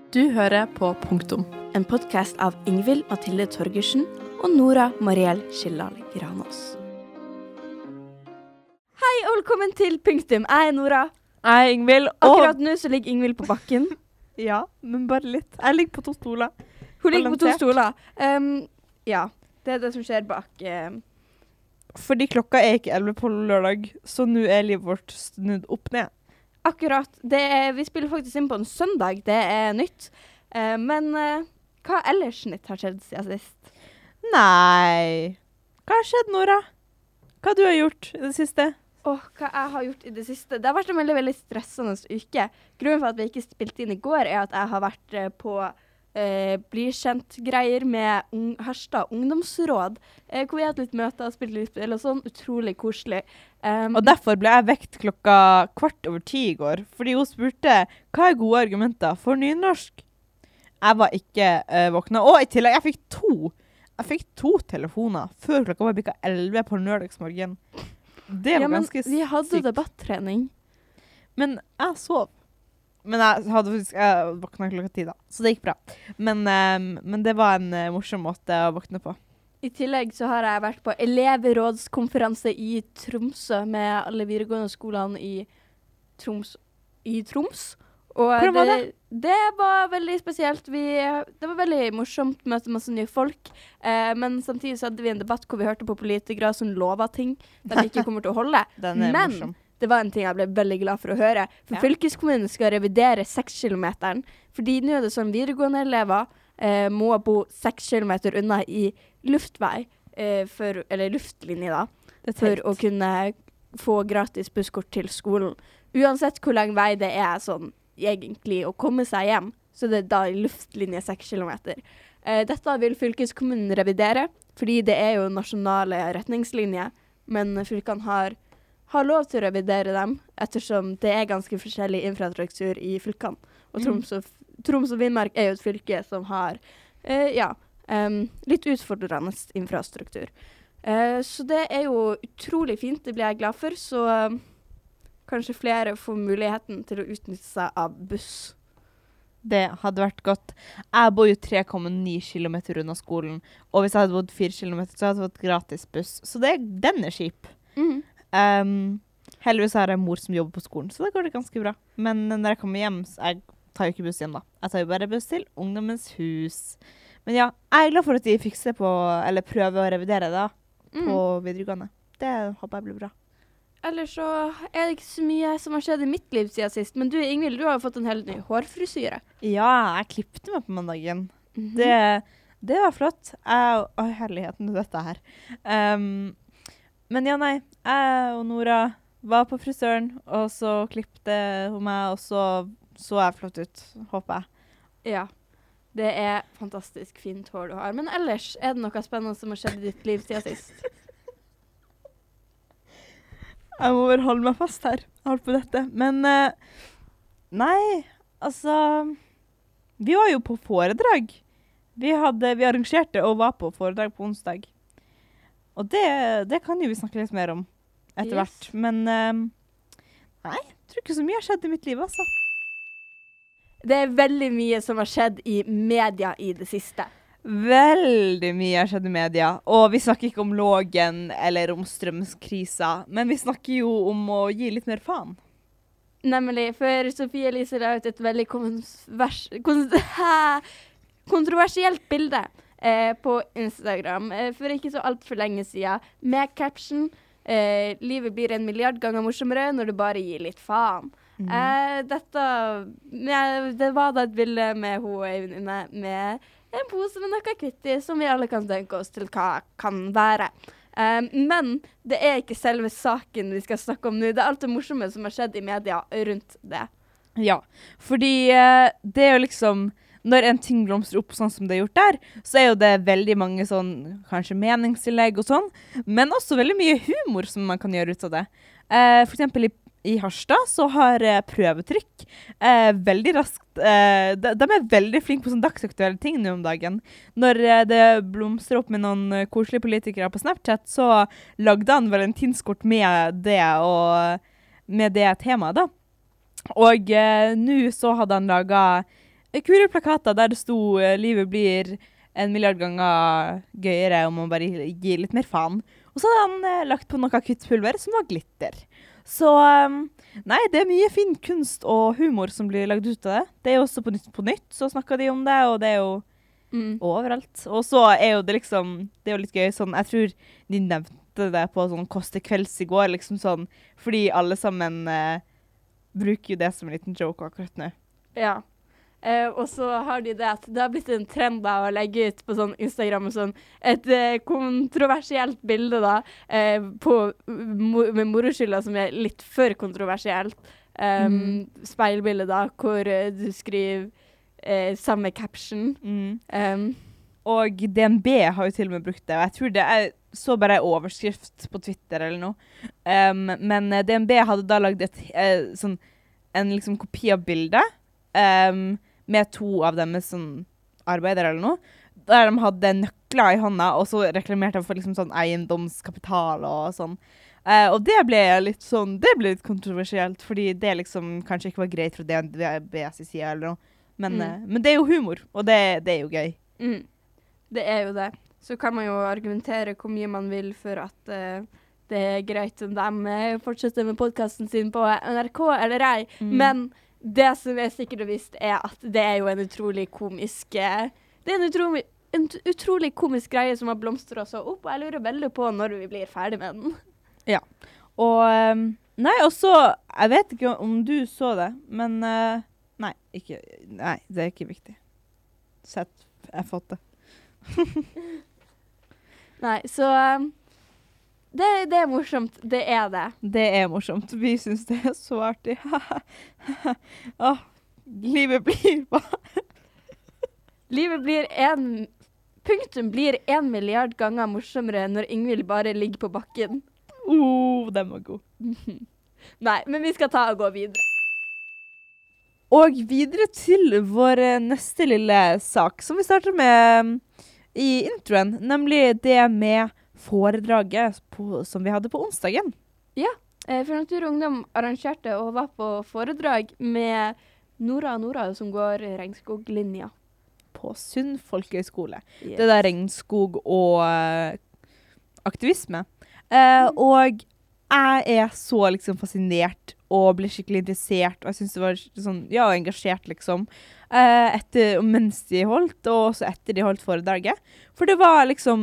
Du hører på Punktum. En podcast av Ingvild Mathilde Torgersen og Nora Mariell Skillal Granås. Hei og velkommen til Punktum. Jeg Nora. Jeg Ingvild. Akkurat nå så ligger Ingvild på bakken. Ja, men bare litt. Jeg ligger på 2 stoler. Hun ligger på 2 stoler. Ja, det er det som skjer bak. Fordi klokka er ikke 11 på lørdag, så nå er livet vårt snudd opp ned. Akkurat. Vi spiller faktisk inn på en søndag. Det er nytt. Men hva ellers nytt har skjedd siden sist? Nei. Hva har skjedd, Nora? Hva du har gjort i det siste? Hva jeg har gjort i det siste? Det har vært en veldig, veldig stressende uke. Grunnen for at vi ikke spilte inn i går er at jeg har vært på blir kjent-greier med Harstad ungdomsråd, hvor vi har hatt litt møter og spilt litt spill og sånn. Utrolig koselig. Og derfor ble jeg vekt klokka 10:15 i går, fordi hun spurte hva er gode argumenter for nynorsk. Jeg var ikke våkna. Og i tillegg, jeg fikk to telefoner før klokka var bikka 11 på lørdagsmorgen. Det var ganske sykt. Vi hadde debattrening. Men jeg sov. Men jeg våkna klokka 10 da, så det gikk bra. Men det var en morsom måte å våkne på. I tillegg så har jeg vært på elevrådskonferanse i Tromsø med alle videregående skolene i Troms. Og hvordan var det? Det var veldig spesielt. Det var veldig morsomt å møte masse nye folk. Men samtidig så hadde vi en debatt hvor vi hørte på politikere som lovet ting de ikke kommer til å holde. Den er morsom. Det var en ting jeg ble veldig glad for å høre. For fylkeskommunen skal revidere 6 kilometeren. Fordi nå er det sånn videregående elever må bo 6 kilometer unna i luftvei, eller luftlinje da, for å kunne få gratis busskort til skolen. Uansett hvor lang vei det er sånn egentlig å komme seg hjem, så det er da i luftlinje 6 kilometer. Dette vil fylkeskommunen revidere, fordi det er jo nasjonale retningslinjer, men fylkene har lov til å revidere dem, ettersom det er ganske forskjellig infrastruktur i fylkene. Og Troms og Finnmark er jo et fylke som har, litt utfordrende infrastruktur. Så det er jo utrolig fint, det blir jeg glad for, så kanskje flere får muligheten til å utnytte seg av buss. Det hadde vært godt. Jeg bor jo 3,9 kilometer unna skolen, og hvis jeg hadde bodd 4 kilometer, så hadde jeg fått gratis buss. Så den er kjip. Heldigvis har jeg mor som jobber på skolen, så da går det ganske bra. Men når jeg kommer hjem, jeg tar jo ikke buss hjem da. Jeg tar jo bare buss til Ungdommens hus. Men ja, jeg er glad for at de fikser på, eller prøver å revidere da, på videregående. Det håper jeg blir bra. Ellers så er det ikke så mye som har skjedd i mitt liv siden sist. Men du, Ingvild, du har jo fått en helt ny hårfrisyre. Ja, jeg klippte meg på mandagen. Det var flott. Herligheten til dette her. Men ja, nei. Jeg og Nora var på frisøren, og så klippte hun meg, og så jeg flott ut, håper jeg. Ja, det er fantastisk fint hår du har. Men ellers, er det noe spennende som har skjedd i ditt liv siden sist? Jeg må bare holde meg fast her. Jeg holdt på dette. Men nei, altså vi var jo på foredrag. Vi arrangerte og var på foredrag på onsdag. Og det kan jo vi snakke litt mer om etter hvert. Men nei, jeg tror ikke så mye har skjedd i mitt liv, altså. Det er veldig mye som har skjedd i media i det siste. Veldig mye har skjedd i media, og vi snakker ikke om lågen eller om strømkrisa, men vi snakker jo om å gi litt mer faen. Nemlig, for Sofie Elise la ut et veldig kontroversielt bilde på Instagram for ikke så alt for lenge siden, med caption «Livet blir 1 milliard ganger morsommere når du bare gir litt faen». Det var da et bilde med hun og venninne med en pose med noe kvitt i, som vi alle kan tenke oss til hva kan være. Men det er ikke selve saken vi skal snakke om nå. Det er alt det morsomme som har skjedd i media rundt det. Ja, fordi det er jo liksom, når en ting blomstrer opp sånn som det er gjort der, så er jo det veldig mange sånn, kanskje meningsinnlegg og sånn, men også veldig mye humor som man kan gjøre ut av det. For eksempel i Harstad så har prøvetrykk veldig raskt, de er veldig flinke på sånn dagsaktuelle ting nå om dagen. Når det blomstrer opp med noen koselige politikere på Snapchat, så lagde han valentinskort med det og med det temaet da. Og nå så hadde han laget kule plakater der det sto livet blir 1 milliard ganger gøyere om man bare gir litt mer faen. Og så hadde han lagt på noe akuttpulver som var glitter. Så nei, det er mye fin kunst og humor som blir lagd ut av det. Det er jo også på nytt, så snakker de om det, og det er jo overalt. Og så er jo det liksom, det er jo litt gøy sånn, jeg tror de nevnte det på sånn Koste kvelds i går, liksom sånn, fordi alle sammen bruker jo det som en liten joke akkurat nå. Ja. Og så har de det at det har blitt en trend da å legge ut på sånn Instagram og sånn et kontroversielt bilde da med moroskylda som er litt for kontroversielt. Speilbilde da, hvor du skriver samme caption. Og DNB har jo til og med brukt det, og jeg tror det så bare en overskrift på Twitter eller noe. Men DNB hadde da lagd en liksom kopi av bildet, med 2 av dem sånn arbeidere eller noe, der de hadde nøkler i hånda, og så reklamerte de for liksom sånn eiendomskapital og sånn. Og det ble litt sånn, det ble litt kontroversielt, fordi det liksom kanskje ikke var greit fra DNBs side eller noe. Men det er jo humor, og det er jo gøy. Det er jo det. Så kan man jo argumentere hvor mye man vil for at det er greit om de fortsetter med podcasten sin på NRK eller ei, men det som er sikkert og visst er at det er jo en utrolig komisk greie som har blomstret så opp, og jeg lurer veldig på når vi blir ferdig med den. Ja, og nei, også, jeg vet ikke om du så det, men nei, det er ikke viktig. Sett, jeg har fått det. Nei, så det er morsomt. Det er det. Det er morsomt. Vi synes det er så artig. Livet blir bare... Livet blir punktum blir 1 milliard ganger morsommere når Ingvild bare ligger på bakken. Den var god. Nei, men vi skal ta og gå videre. Og videre til vår neste lille sak, som vi starter med i introen, nemlig det med foredraget som vi hadde på onsdagen. Ja, for Natur og Ungdom arrangerte og var på foredrag med Nora som går regnskoglinja. På Sund folkehøyskole. Yes. Det der regnskog og aktivisme. Og jeg er så liksom fascinert og ble skikkelig interessert, og jeg synes det var sånn, engasjert liksom, mens de holdt, og også etter de holdt foredraget. For det var liksom,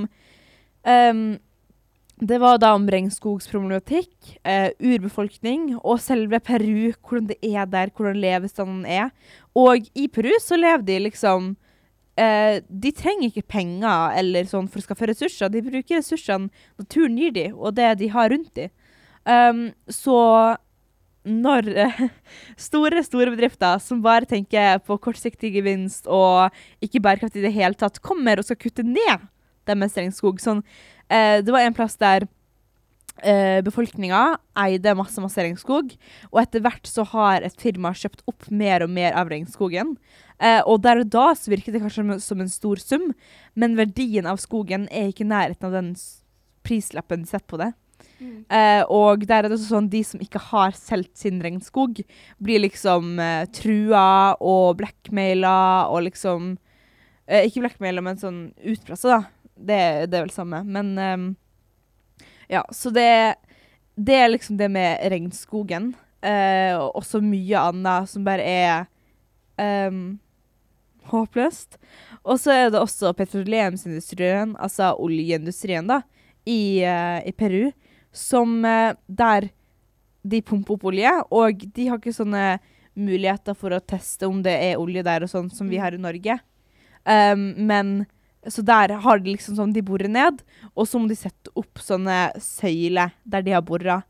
det var da om regnskogsproblematikk, urbefolkning, og selve Peru, hvordan det er der, hvordan levestanden er. Og i Peru så lever de liksom, de trenger ikke penger eller sånn for å skaffe ressurser. De bruker ressursene naturen gir de, og det de har rundt de. Så når store bedrifter som bare tenker på kortsiktig gevinst og ikke bærekraft i det hele tatt, kommer og skal kutte ned deres regnskog. Sånn, det var en plass der befolkningen eide masse regnskog, og etter hvert så har et firma kjøpt opp mer og mer av regnskogen. Og der og da så virker det kanskje som en stor sum, men verdien av skogen er ikke nærheten av den prislappen sett på det. Og der er det også sånn, de som ikke har solgt sin regnskog, blir liksom trua og blackmaila, og liksom, ikke blackmaila, men sånn utpresset da. Det er vel samme, men ja, så det er liksom det med regnskogen, og også mye annet som bare er håpløst. Og så er det også petroleumsindustrien, altså oljeindustrien da, i Peru, som der de pumper opp olje, og de har ikke sånne muligheter for å teste om det er olje der og sånn som vi har i Norge. Men så der har de liksom sånn, de borer ned, og så må de sette opp sånne søyler der de har borret.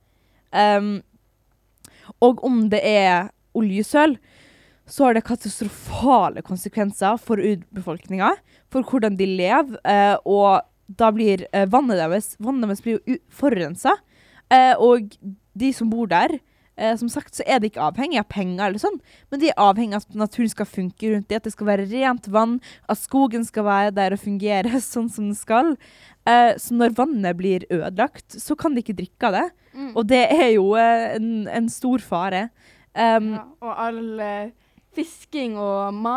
Og om det er oljesøl, så har det katastrofale konsekvenser for urbefolkningen, for hvordan de lever, og da blir vannet deres blir jo forurenset, og de som bor der, som sagt så er de ikke avhengig av penger eller sånn, men de er avhengig av at naturen skal funke rundt det, at det skal være rent vann, at skogen skal være der og fungere sånn som den skal. Så når vannet blir ødelagt, så kan de ikke drikke av det, og det er jo en stor fare. Og all fisking og mat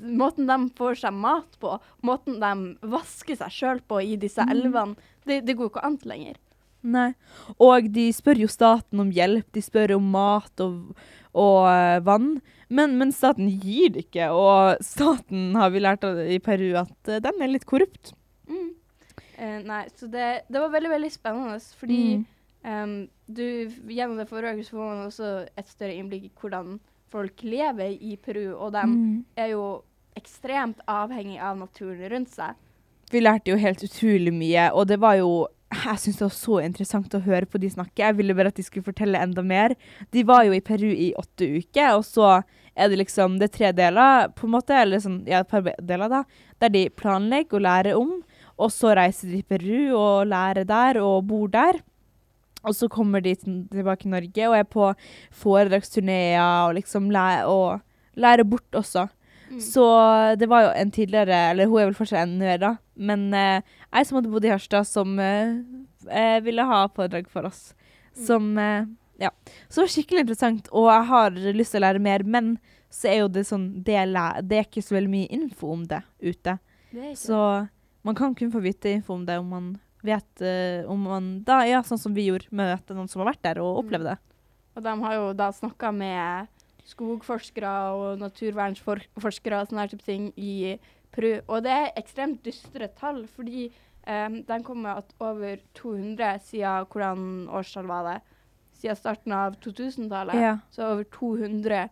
måten de får seg mat på, måten de vasker seg selv på i disse elvene, det går ikke an lenger. Nei. Og de spør jo staten om hjelp, de spør om mat og vann, men staten gir det ikke, og staten har vi lært i Peru at den er litt korrupt. Nei, så det var veldig, veldig spennende, fordi gjennom det foredraget så får man også et større innblikk i hvordan folk lever i Peru, og de er jo ekstremt avhengig av naturen rundt seg. Vi lærte jo helt utrolig mye, og det var jo, jeg synes det var så interessant å høre på de snakke. Jeg ville bare at de skulle fortelle enda mer. De var jo i Peru i 8 uker, og så er det liksom, det 3 deler på en måte, eller sånn, ja, et par deler da, der de planlegger og lærer om, og så reiser de til Peru og lærer der og bor der. Og så kommer de tilbake i Norge og er på foredragsturnéer og liksom lærer bort også. Så det var jo en tidligere, eller hun er vel fortsatt enda mer da, men jeg som hadde bodd i Harstad som ville ha foredrag for oss. Som, ja. Så det var skikkelig interessant, og jeg har lyst til å lære mer, men så er jo det sånn, det er ikke så veldig mye info om det ute. Så man kan kun få vite info om det om man vet om man da, ja, sånn som vi gjorde, møte noen som har vært der og opplevd det. Og de har jo da snakket med skogforskere og naturvernsforskere og sånne type ting i Peru. Og det er ekstremt dystre tall, fordi de kom med at over 200 siden hvordan årstall var det, siden starten av 2000-tallet, så over 200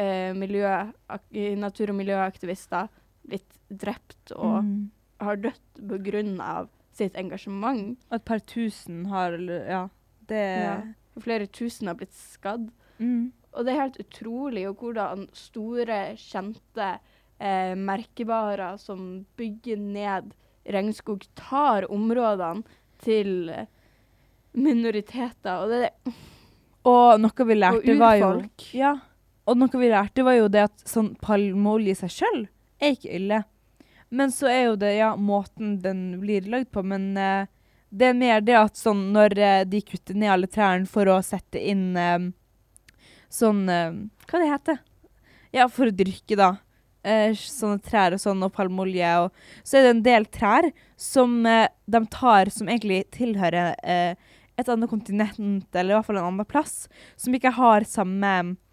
natur- og miljøaktivister blitt drept og har dødt på grunn av sitt engasjement. Et par tusen har, ja, det... Ja, flere tusen har blitt skadd. Og det er helt utrolig hvordan store, kjente merkevarer som bygger ned regnskog tar områdene til minoriteter. Og noe vi lærte var jo... Ja. Og noe vi lærte var jo det at sånn palmeolje i seg selv er ikke ille. Men så er jo det, ja, måten den blir lagd på, men det er mer det at sånn, når de kutter ned alle trærne for å sette inn sånn, hva det heter? Ja, for å dyrke da, sånne trær og sånn, og palmeolje, og så er det en del trær som de tar, som egentlig tilhører et annet kontinent, eller i hvert fall en annen plass, som ikke har samme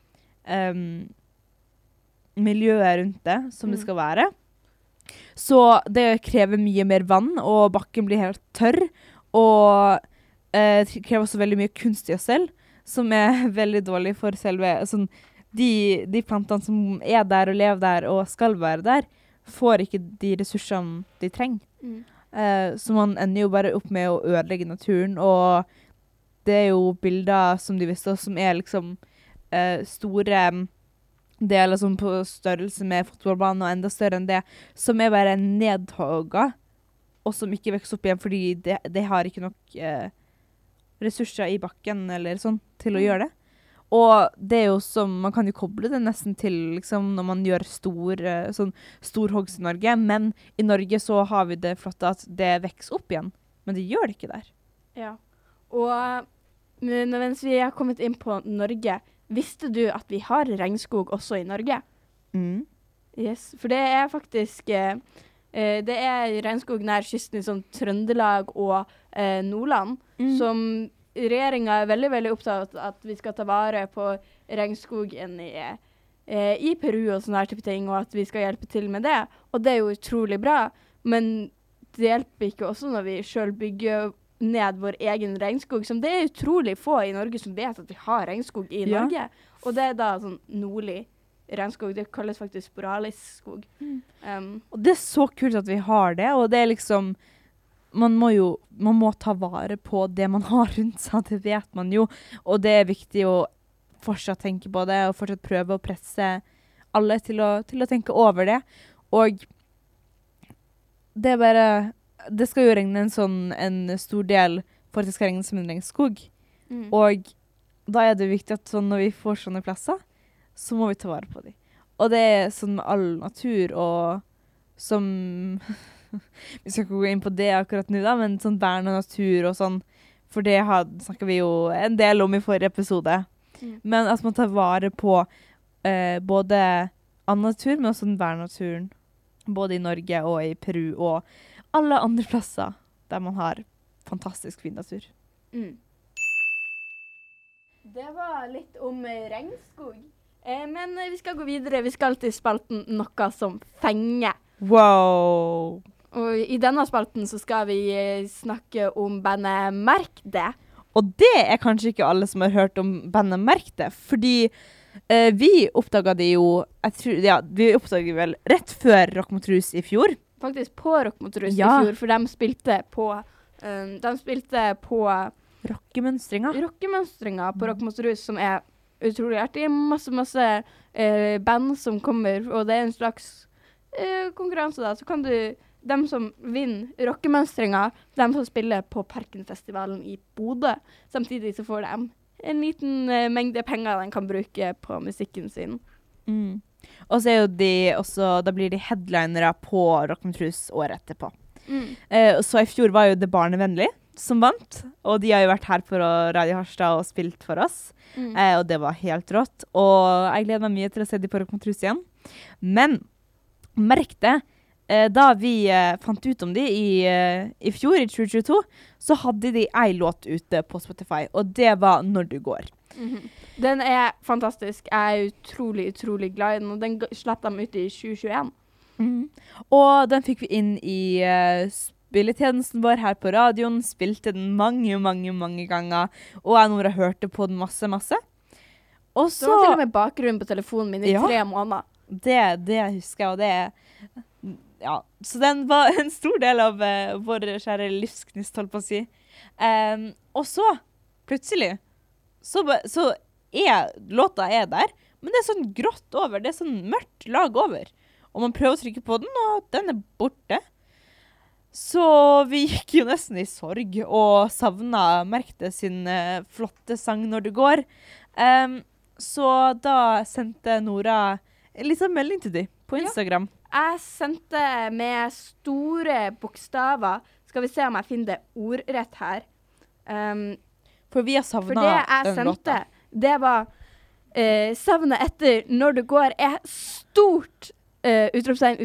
miljøet rundt det som det skal være. Så det krever mye mer vann, og bakken blir helt tørr, og det krever også veldig mye kunstgjødsel, som er veldig dårlig for selve, sånn, de plantene som er der og lever der og skal være der, får ikke de ressursene de trenger. Så man ender jo bare opp med å ødelegge naturen, og det er jo bilder som de visste, som er liksom store deler som på størrelse med fotballbanen og enda større enn det, som er bare nedhogget, og som ikke vokser opp igjen fordi det har ikke nok ressurser i bakken eller sånn til å gjøre det. Og det er jo som, man kan jo koble det nesten til liksom, når man gjør storhogst i Norge, men i Norge så har vi det flotte at det vokser opp igjen, men det gjør det ikke der. Ja, og mens vi har kommet inn på Norge, visste du at vi har regnskog også i Norge? Yes, for det er faktisk det er regnskog nær kysten i sånn Trøndelag og Nordland, som regjeringen er veldig, veldig opptatt av at vi skal ta vare på regnskogen i Peru og sånne her type ting, og at vi skal hjelpe til med det. Og det er jo utrolig bra, men det hjelper ikke også når vi selv bygger ned vår egen regnskog, som det er utrolig få i Norge som vet at vi har regnskog i Norge. Og det er da sånn nordlig regnskog, det kalles faktisk sporalisk-skog. Og det er så kult at vi har det, og det er liksom, man må ta vare på det man har rundt seg, det vet man jo, og det er viktig å fortsatt tenke på det, og fortsatt prøve å presse alle til å tenke over det, og det er bare, det skal jo regne en stor del for at det skal regne som en regnskog. Og da er det viktig at sånn, når vi får sånne plasser, så må vi ta vare på dem. Og det er sånn med all natur, og som... vi skal ikke gå inn på det akkurat nå da, men sånn vern og natur og sånn, for det snakket vi jo en del om i forrige episode. Men at man tar vare på både annen natur, men også den værnaturen. Både i Norge og i Peru og alle andre plasser der man har fantastisk fin natur. Det var litt om regnskog. Men vi skal gå videre. Vi skal til spalten Noe som fenger. Wow! Og i denne spalten så skal vi snakke om bandet Merk det. Og det er kanskje ikke alle som har hørt om bandet Merk det, fordi vi oppdaget det jo, vi oppdaget vel rett før Rock mot Rus i fjor. Faktisk på Rock mot Rus i fjor, for de spilte på rockemønstringa på Rock mot Rus, som er utrolig artig. Masse band som kommer, og det er en slags konkurranse da. Så kan dem som vinner rockemønstringa, dem som spiller på Parkenfestivalen i Bodø. Samtidig så får de en liten mengde penger de kan bruke på musikken sin. Og så er jo da blir de headlinere på Rock mot Rus året etterpå. Så i fjor var jo Det Barnevennlig som vant, og de har jo vært her på Radio Harstad og spilt for oss. Og det var helt rått. Og jeg gleder meg mye til å se de på Rock mot Rus igjen. Men merk det, da vi fant ut om de i fjor, i 2022, så hadde de en låt ute på Spotify, og det var Når du går. Den er fantastisk. Jeg er utrolig glad i den, og den slapp de ut i 2021. Og den fikk vi inn i spilletjenesten vår her på radioen, spilte den mange ganger, og jeg Nora hørte på den masse. Og så... Det var til og med bakgrunnen på telefonen min i 3 måneder. Det husker jeg, og det ja, så den var en stor del av vår kjære livsknist, holdt på å si. Og så, plutselig, så låta er der, men det er sånn grått over, det er sånn mørkt lag over. Og man prøver å trykke på den, og den er borte. Så vi gikk jo nesten i sorg, og savnet Merkte sin flotte sang Når du går. Så da sendte Nora en liten melding til de på Instagram. Jeg sendte med store bokstaver. Skal vi se om jeg finner det ordrett her. For vi har savnet den låta. For det jeg sendte, det var savnet etter Når du går er stort utropstegn,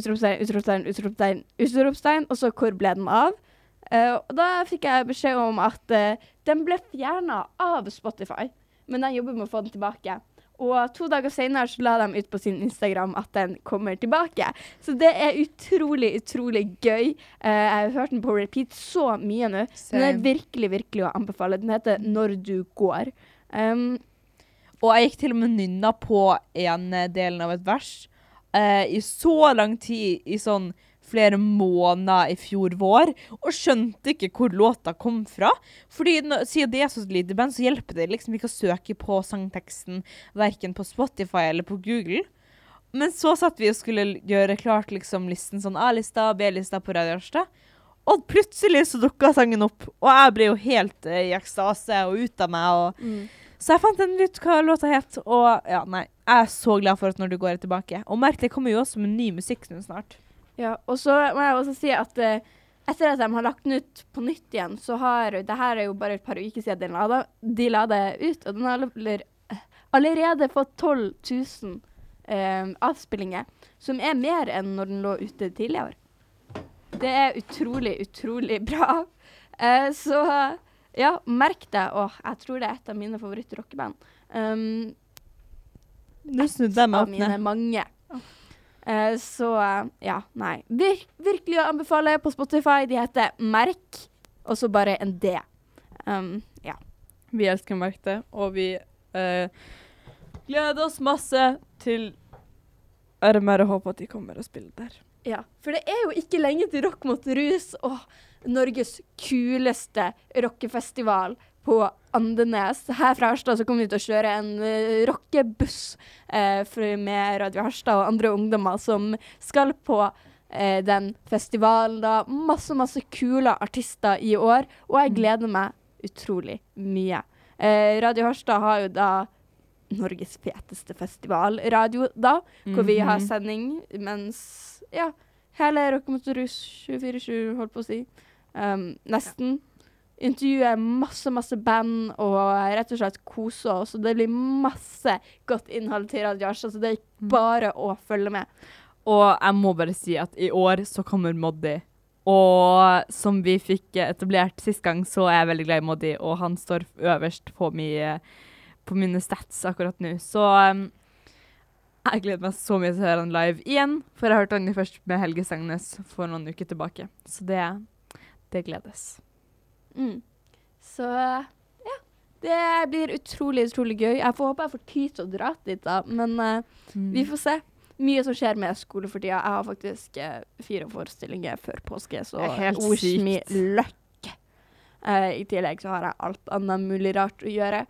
og så hvor ble den av? Og da fikk jeg beskjed om at den ble fjernet av Spotify, men jeg jobber med å få den tilbake. Og 2 dager senere så la de ut på sin Instagram at den kommer tilbake. Så det er utrolig gøy. Jeg har hørt den på repeat så mye nå. Den er virkelig å anbefale. Den heter Når du går. Og jeg gikk til og med nynna på en delen av et vers. I så lang tid, i sånn flere måneder i fjor vår, og skjønte ikke hvor låta kom fra. Fordi siden det er så lite band, så hjelper det liksom ikke å søke på sangteksten, hverken på Spotify eller på Google. Men så satt vi og skulle gjøre klart liksom listen sånn A-lista, B-lista på Radio Harstad, og plutselig så dukket sangen opp, og jeg ble jo helt i ekstase og ut av meg, så jeg fant en ut hva låta het, og ja, nei, jeg er så glad for at Når du går tilbake. Og Merk, det kommer jo også med ny musikk nå snart. Ja, og så må jeg også si at etter at de har lagt den ut på nytt igjen, så det her er jo bare et par uker siden de la det ut, og den har allerede fått 12 000 avspillinger, som er mer enn når den lå ute tidligere. Det er utrolig bra. Så ja, Merk det, og jeg tror det er et av mine favoritt-rockeband. Nå snudde jeg meg opp ned. Et av mine mange. Så ja, nei. Virkelig å anbefale på Spotify. De heter Merk, og så bare en D. Ja. Vi elsker Merk det, og vi gleder oss masse til RMR og håper at de kommer og spiller der. Ja, for det er jo ikke lenge til Rock mot Rus og Norges kuleste rockefestival på Andenes. Her fra Harstad så kommer vi til å kjøre en rockebuss med Radio Harstad og andre ungdommer som skal på den festivalen. Da. Masse kule artister i år, og jeg gleder meg utrolig mye. Radio Harstad har jo da Norges feteste festivalradio da, hvor vi har sending mens, ja, hele Rock mot Rus 24/7, holdt på å si. Nesten. intervjue masse band og rett og slett kose oss. Så det blir masse godt innhold til Radio Asha, så det er bare å følge med. Og jeg må bare si at i år så kommer Moddi. Og som vi fikk etablert sist gang, så er jeg veldig glad i Moddi, og han står øverst på mine stats akkurat nå. Så jeg gleder meg så mye til å høre han live igjen, for jeg hørte han først med Helge Stengnes for noen uker tilbake. Så det gledes. Så ja, det blir utrolig gøy. Jeg får håpe jeg får tid til å dra dit da, men vi får se. Mye som skjer med skole for tida. Jeg har faktisk 4 forestillinger før påske, så wish me luck. I tillegg så har jeg alt annet mulig rart å gjøre.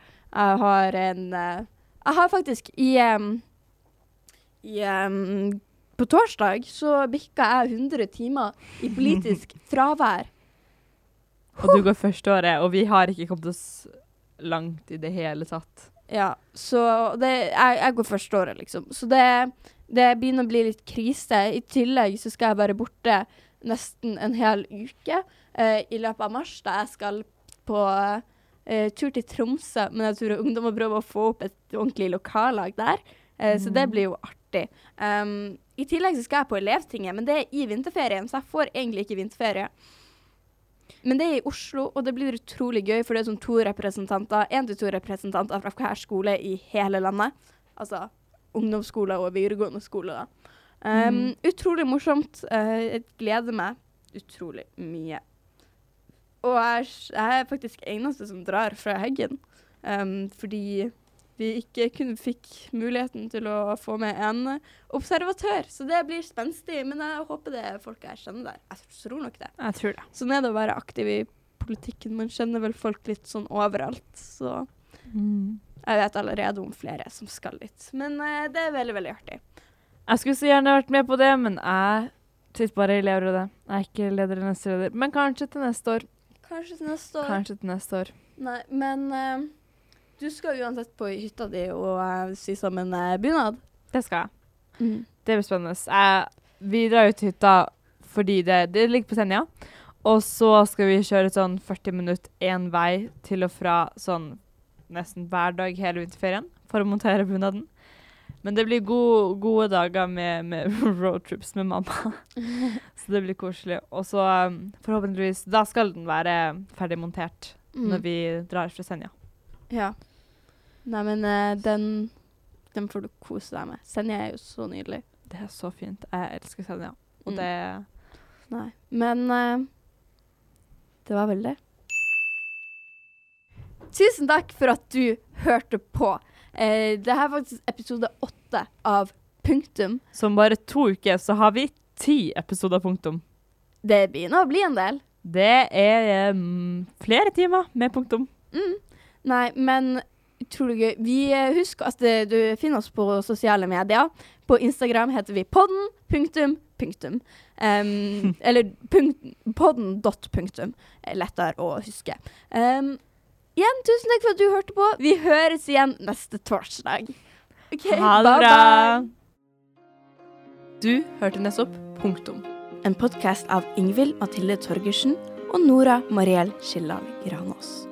Jeg har faktisk på torsdag så bikka jeg 100 timer i politisk fravær. Og du går første året, og vi har ikke kommet oss langt i det hele tatt. Ja, så jeg går første året liksom. Så det begynner å bli litt krise. I tillegg så skal jeg være borte nesten en hel uke i løpet av mars, da jeg skal på tur til Tromsø, men jeg tror ungdom må prøve å få opp et ordentlig lokallag der. Så det blir jo artig. I tillegg så skal jeg på elevtinget, men det er i vinterferien, så jeg får egentlig ikke vinterferie. Men det er i Oslo, og det blir utrolig gøy, for det er sånn 1 til 2 representanter fra hver skole i hele landet. Altså ungdomsskole og videregående skole da. Utrolig morsomt. Jeg gleder meg utrolig mye. Og jeg er faktisk eneste som drar fra Heggen, fordi vi ikke fikk muligheten til å få med en observatør. Så det blir spenstig, men jeg håper det er folk jeg kjenner der. Jeg tror nok det. Jeg tror det. Sånn er det å være aktiv i politikken. Man kjenner vel folk litt sånn overalt, så jeg vet allerede om flere som skal litt. Men det er veldig, veldig artig. Jeg skulle så gjerne vært med på det, men jeg sitter bare i elevrådet. Jeg er ikke leder eller nestleder, men kanskje til neste år. Kanskje til neste år. Nei, men du skal uansett på hytta di og sy sammen bunad. Det skal jeg. Det blir spennende. Vi drar ut til hytta fordi det ligger på Senja, og så skal vi kjøre sånn 40 minutter en vei til og fra sånn nesten hver dag hele vinterferien for å montere bunaden. Men det blir gode dager med roadtrips med mamma. Så det blir koselig. Og så forhåpentligvis, da skal den være ferdig montert når vi drar fra Senja. Ja. Nei, men den får du kose deg med. Senja er jo så nydelig. Det er så fint. Jeg elsker Senja. Og det... Nei, men det var vel det. Tusen takk for at du hørte på. Det her er faktisk episode 8 av Punktum. Som bare 2 uker, så har vi 10 episoder Punktum. Det begynner å bli en del. Det er flere timer med Punktum. Nei, men utrolig gøy. Vi husker at du finner oss på sosiale medier. På Instagram heter vi podden.punktum. Eller podden.punktum. Lettere å huske. Igjen, tusen takk for at du hørte på. Vi høres igjen neste torsdag. Okay, ha det bra. Du hørte nettopp Punktum. En podcast av Ingvild Mathilde Torgersen og Nora Mariell Skilldal Granås.